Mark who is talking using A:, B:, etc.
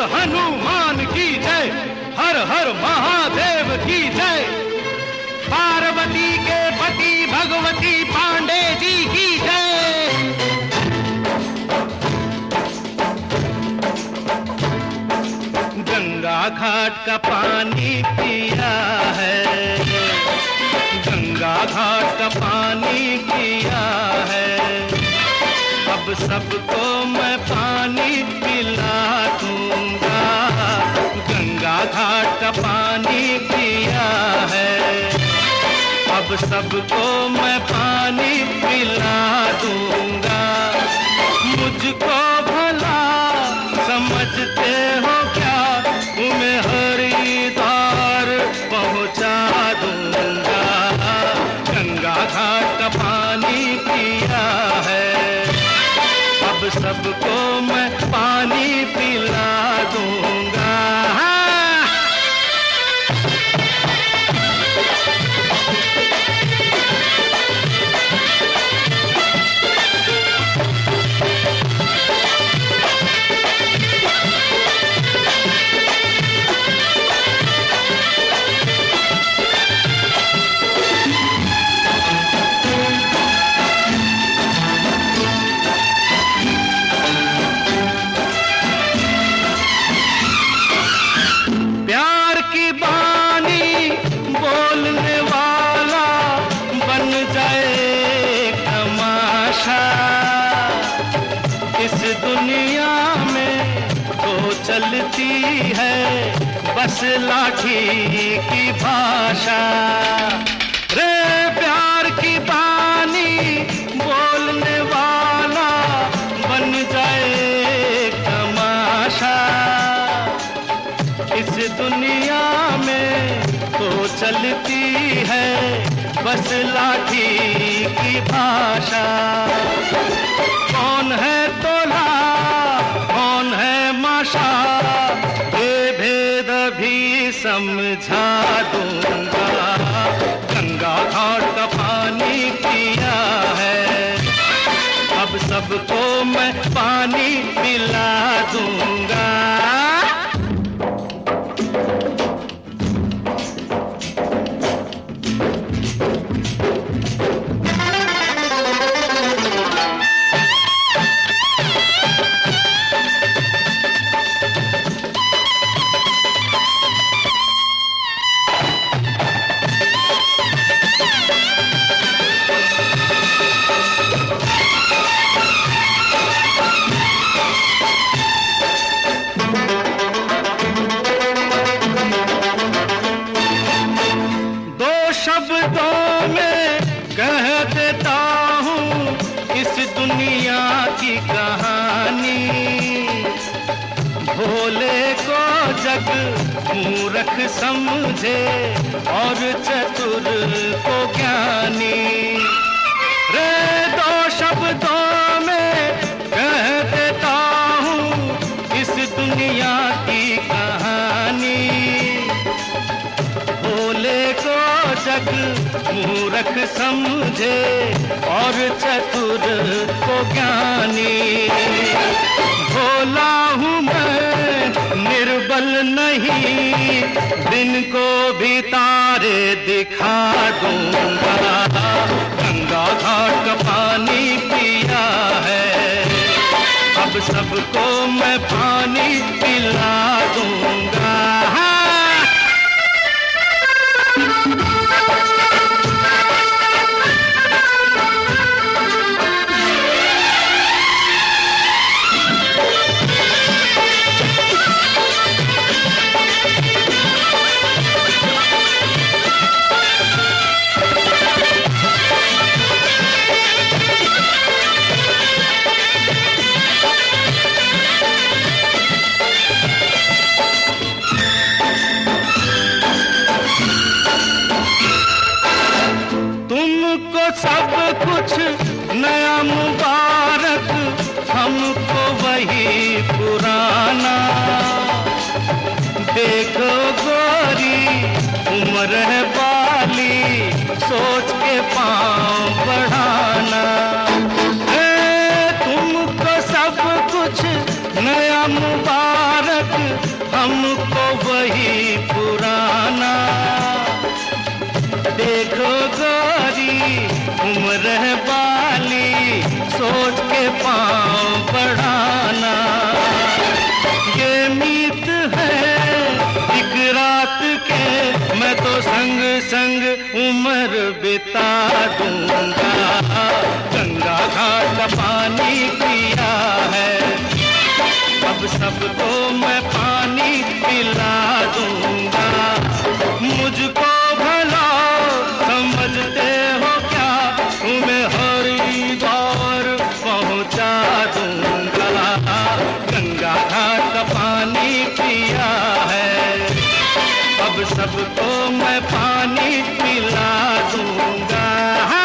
A: हनुमान की जय, हर हर महादेव की जय। पार्वती के पति भगवती पांडे जी की जय। गंगा घाट का पानी पिया है, गंगा घाट का पानी पिया है। अब सबको मैं पानी पिला दूंगा, गंगा घाट का पानी पिया है। अब सबको मैं पानी पिला दूंगा। मुझको भला समझते हो क्या, तुम्हें हरिद्वार पहुंचा दूंगा। गंगा घाट का पानी पिया है, अब सबको मैं पानी पिला दूंगा। दुनिया में तो चलती है बस लाठी की भाषा। रे प्यार की बानी बोलने वाला बन जाए तमाशा। इस दुनिया में तो चलती है बस लाठी की भाषा। कौन है तोला कौन है माशा, ये भेद भी समझा दूंगा। गंगा घाट का पानी पिया है, अब सबको मैं पानी पिला दूंगा। शब्दों में कह देता हूँ इस दुनिया की कहानी। भोले को जग मूर्ख समझे और चतुर को ज्ञानी। रे दो शब्दों में कह देता हूँ इस दुनिया की कहानी। भोले को जग मूर्ख समझे और चतुर को ज्ञानी। भोला हूँ मैं निर्बल नहीं, दिन को भी तारे दिखा दूंगा। गंगा घाट का पानी पिया है, अब सबको मैं पानी पिला दूंगा। सब कुछ नया मुबारक, हमको वही पुराना। देखो गोरी उम्र है बाली, सोच के पाँव बढ़ाना। तुमको सब कुछ नया मुबारक, के पांव बढ़ाना। ये मीत है एक रात के, मैं तो संग संग उम्र बिता दूंगा। गंगा घाट का पानी पिया है, अब सबको मैं पानी पिला दूंगा। मुझको भला समझते हो क्या, तुम्हें हरिद्वार पहुंचा दूंगा। गंगा घाट का पानी पिया है, अब सबको मैं पानी पिला दूंगा।